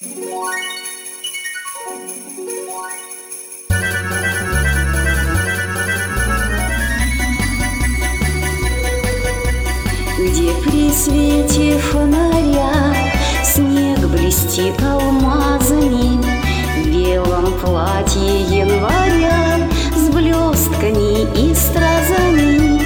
Где при свете фонаря снег блестит алмазами, в белом платье января с блестками и стразами.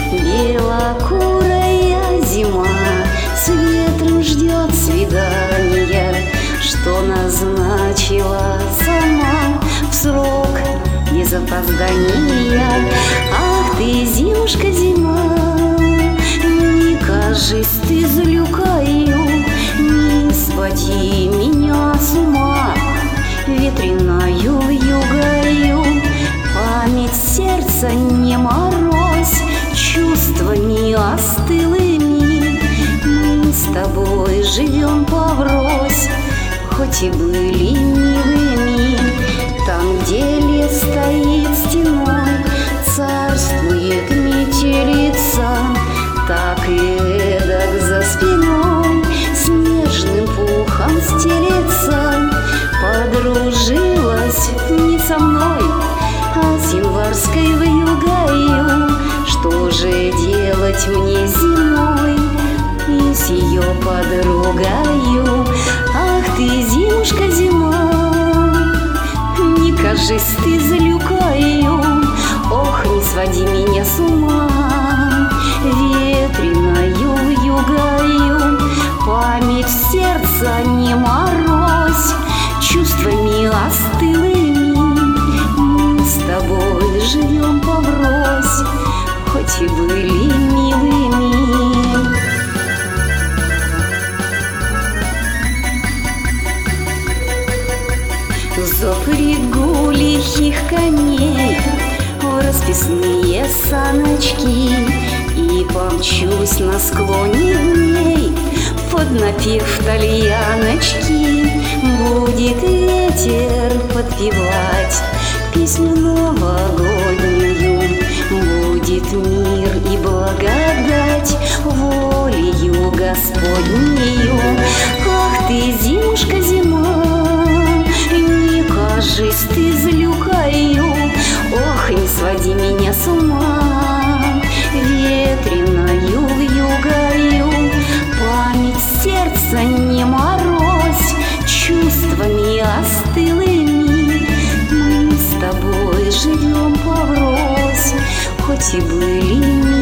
Белокурая зима с ветром ждет свидания, что назначила сама в срок без опоздания. Ах ты, зимушка, зима, не кажись ты злюкою, не своди меня с ума ветреною югою. Память сердца не морозь чувствами остылыми, мы с тобой живем поврось, хоть и были милыми. Там, где лес стоит стеной, царствует метелица, так и эдак за спиной снежным пухом стелется. Подружилась не со мной, а с январской вьюгою. Что же делать мне зимой и с ее подругою? Ах ты, зимушка, зима, не кажись ты злюкою, ох, не своди меня с ума ветреною вьюгою. Память сердца не морозь чувствами остылыми, мы с тобой живем поврось, хоть и были милыми. Запрягу лихих коней в расписные саночки и помчусь на склоне дней под напев тальяночки. Будет ветер подпевать песню новогоднюю, будет мир и благодать волею Господнею. Ах ты, зимушка, зима, не кажись ты злюкою, ох, не своди меня с ума ветреною вьюгою. Память сердца не морозь чувствами остылыми, мы с тобой живем поврось, хоть и были